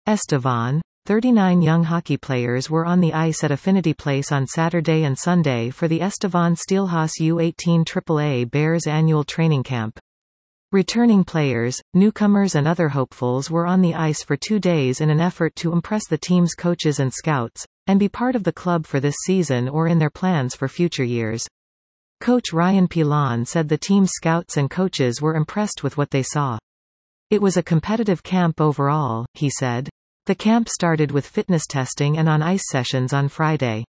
Estevan. 39 young hockey players were on the ice at Affinity Place on Saturday and Sunday for the Estevan Steelhaus U18 AAA Bears annual training camp. Returning players, newcomers and other hopefuls were on the ice for 2 days in an effort to impress the team's coaches and scouts, and be part of the club for this season or in their plans for future years. Coach Ryan Pilon said the team's scouts and coaches were impressed with what they saw. It was a competitive camp overall, he said. The camp started with fitness testing and on-ice sessions on Friday.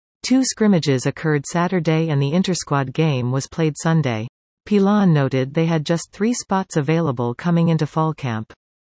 2 scrimmages occurred Saturday and the intersquad game was played Sunday. Pilon noted they had just 3 spots available coming into fall camp.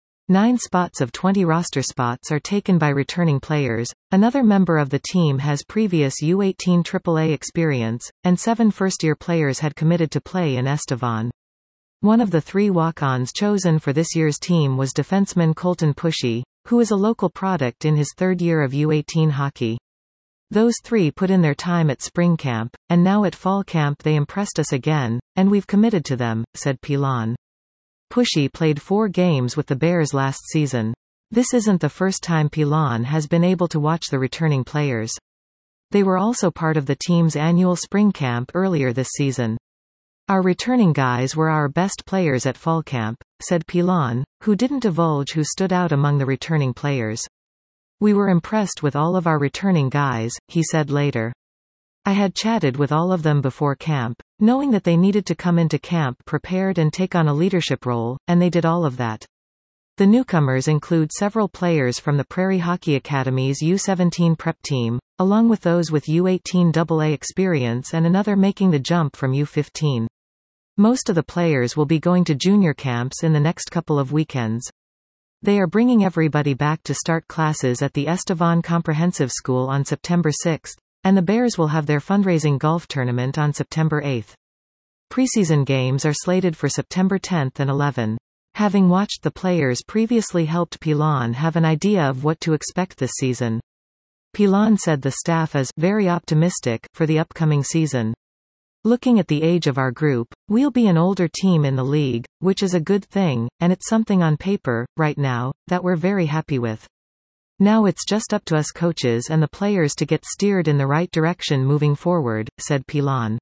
9 spots of 20 roster spots are taken by returning players, another member of the team has previous U18 AAA experience, and 7 first-year players had committed to play in Estevan. One of the 3 walk-ons chosen for this year's team was defenseman Colton Pushy, who is a local product in his 3rd year of U18 hockey. Those 3 put in their time at spring camp, and now at fall camp they impressed us again, and we've committed to them, said Pilon. Pushy played 4 games with the Bears last season. This isn't the first time Pilon has been able to watch the returning players. They were also part of the team's annual spring camp earlier this season. Our returning guys were our best players at fall camp, said Pilon, who didn't divulge who stood out among the returning players. We were impressed with all of our returning guys, he said later. I had chatted with all of them before camp, knowing that they needed to come into camp prepared and take on a leadership role, and they did all of that. The newcomers include several players from the Prairie Hockey Academy's U17 prep team, along with those with U18 AA experience and another making the jump from U15. Most of the players will be going to junior camps in the next couple of weekends. They are bringing everybody back to start classes at the Estevan Comprehensive School on September 6, and the Bears will have their fundraising golf tournament on September 8. Preseason games are slated for September 10 and 11. Having watched the players previously helped Pilon have an idea of what to expect this season. Pilon said the staff is very optimistic for the upcoming season. Looking at the age of our group, we'll be an older team in the league, which is a good thing, and it's something on paper, right now, that we're very happy with. Now it's just up to us coaches and the players to get steered in the right direction moving forward, said Pilon.